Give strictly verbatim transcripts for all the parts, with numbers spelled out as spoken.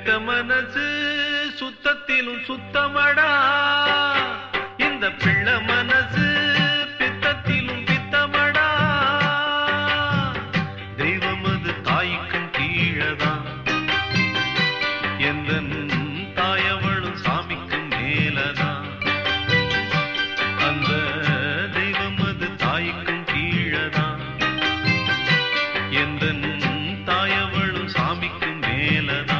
பெத்த மனசு சுத்தத்திலும் சுத்தமடா இந்த பிள்ளை மனசு பித்தத்திலும் பித்தமடா தெய்வம் அது தாய்க்கும் கீழதான் எந்த தாயவளும் சாமிக்கும் மேலதான் அந்த தெய்வம் அது தாய்க்கும் கீழதான் எந்த தாயவளும் சாமிக்கும் மேலதான்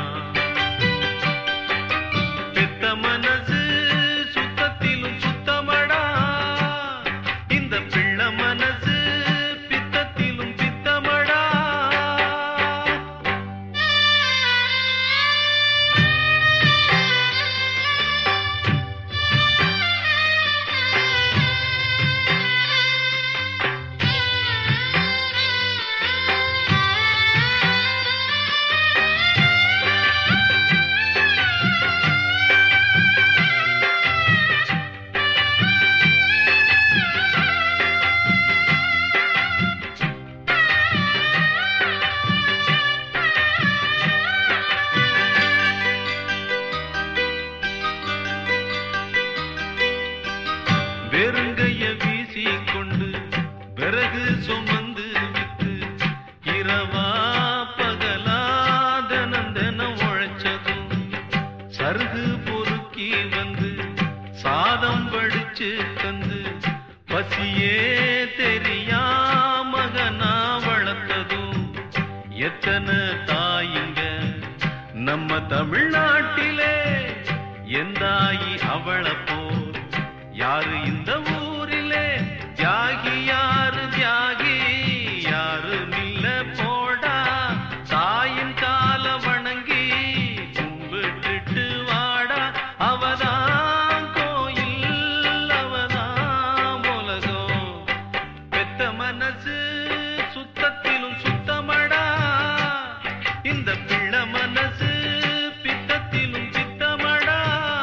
பெத்த மனசு சுத்தத்திலும் சுத்தமடா இந்த பிள்ளை மனசு பித்தத்திலும் பித்தமடா வெறுங்கைய வீசி கொண்டு விறகு சுமந்து விட்டு இரவா பகலா தினம் தினம் உழைச்சதும் சருகு பொறுக்கி வந்து சாதம் வடிச்சு தந்து பசியே தெரியா மகனா வளர்த்ததும் எத்தனை தாயிங்க நம்ம தமிழ்நாட்டிலே எந்தாயி அவளை போ யாரு இந்த ஊரிலே தியாகி யாரு தியாகி யாரு மில்ல போடா தாயின் கால வணங்கி கும்பிட்டுட்டு வாடா அவதான் கோயில் அவதான் உலகம் பெத்த மனசு சுத்தத்திலும் சுத்தமடா இந்த பிள்ளை மனசு பித்தத்திலும் பித்தமடா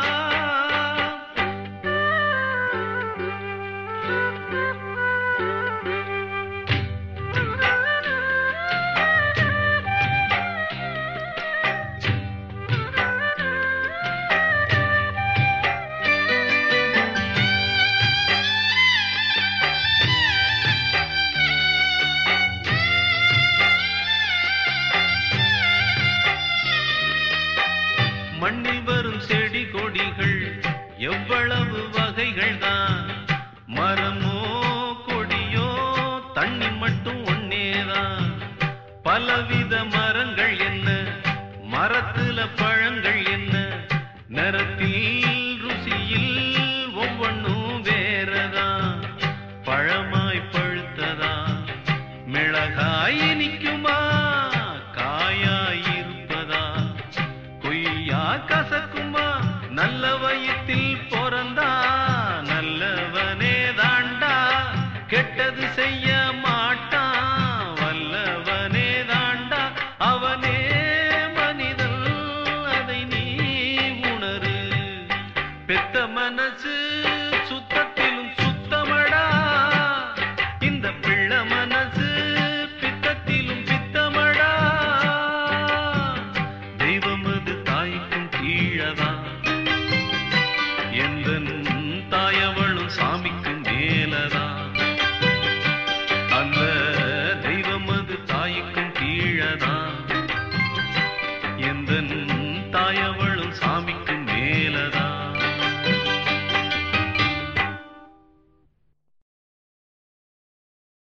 மண்ணில் வரும் செடி கொடிகள் எவ்வளவு வகைகள் தான் மரமோ கொடியோ தண்ணி மட்டும் ஒன்னேதான் பலவித மரங்கள் என்ன மரத்துல பழங்கள் என்ன நிறத்தில் ருசியில் ஒவ்வொன்றும் வேறதான் பழமாய் பழுத்ததா மிளகாய் இனிக்குமா காயாய் இருப்பதா கொய்யா கசக்குமா நல்ல வயிற்றில் பிறந்தா நல்லவனே தாண்டா கெட்டது செய்ய மாட்டான் வல்லவனே தாண்டா அவனே மனிதன் அதை நீ உணரு பெத்த மனசு சுத்தத்திலும் சுத்தமடா இந்த பிள்ளை மனசு பித்தத்திலும் பித்தமடா தெய்வம் அது தாய்க்கும் கீழதான் எந்த தாயவளும் சாமிக்கும் மேலதான் அந்த தெய்வம் அது தாய்க்கும் கீழதான் எந்த